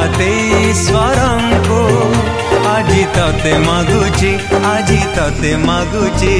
तेईश्वर को आजी तते मागुची, आजी तते मागुची।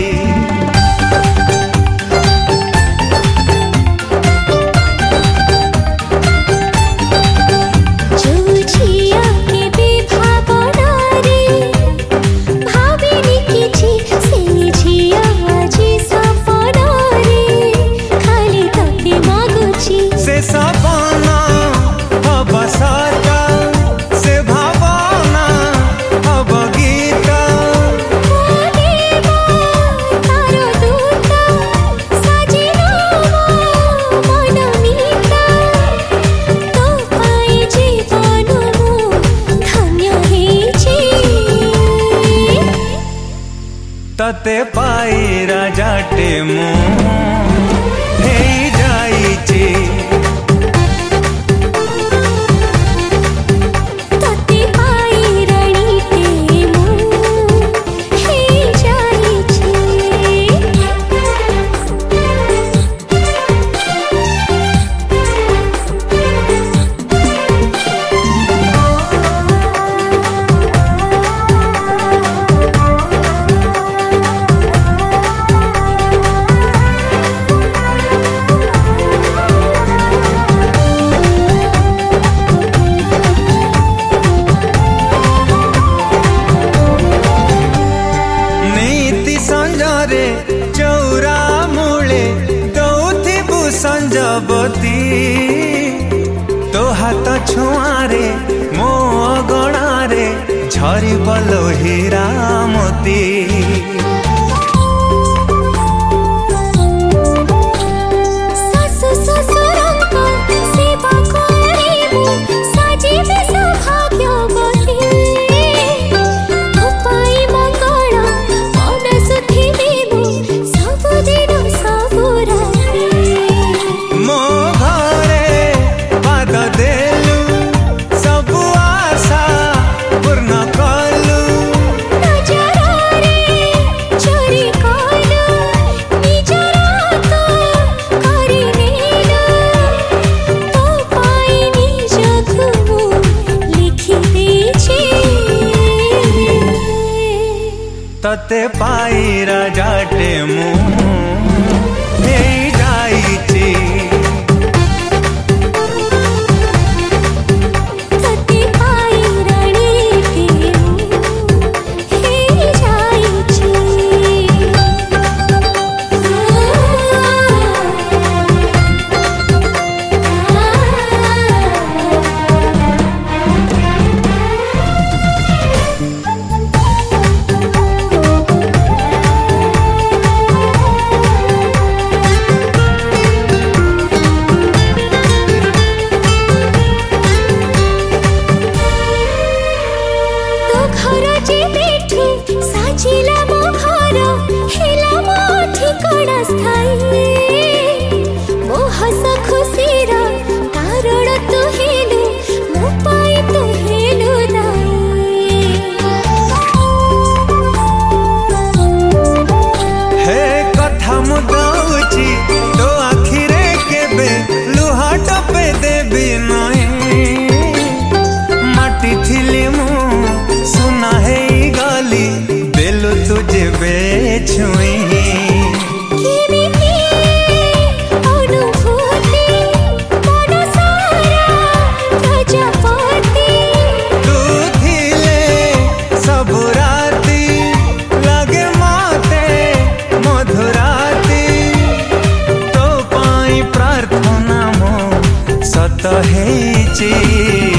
तते पाई राजाटे मु हेई जाईची। तते पाई राणीटे मु हेई जाईची। संजबती तो हाथ छुआरे मो अगणारे झरी बलो हीरा मोती। सासु ससुरंको सेवा करिबु साजिबे सौभाग्यवती। उपाय मंगल मन सुखी देबु सबुदिन सबुराती। मो घरे पाद देलु सबु आशा पूर्ण कलु। नजरारे चोरी कलु निजर तो करि नेलु। तो पाई निजकु मु लिखि देछि। तते पाई राजाटे मु हेई जाईची। तते पाई राणीटे मु हेई जाईची। तो घर जेबेठु साजिला मो घर हेला मो ठिकଣା स्थायी। मो हस खुशीर कारण तु हेलु मो पाई तु हेलु दाई। हे कथा मु दउची तो आखिरे केबे लुहा टपे देबी नहीं। माटी थिली मु सुना हेई गली देलु तुझे बेछुई। केमिति अनुभूति मन सारा प्रजापति। तू थिले सबु राती लगे मते मधुराती। तो पाई प्रार्थना मो सत हेईची।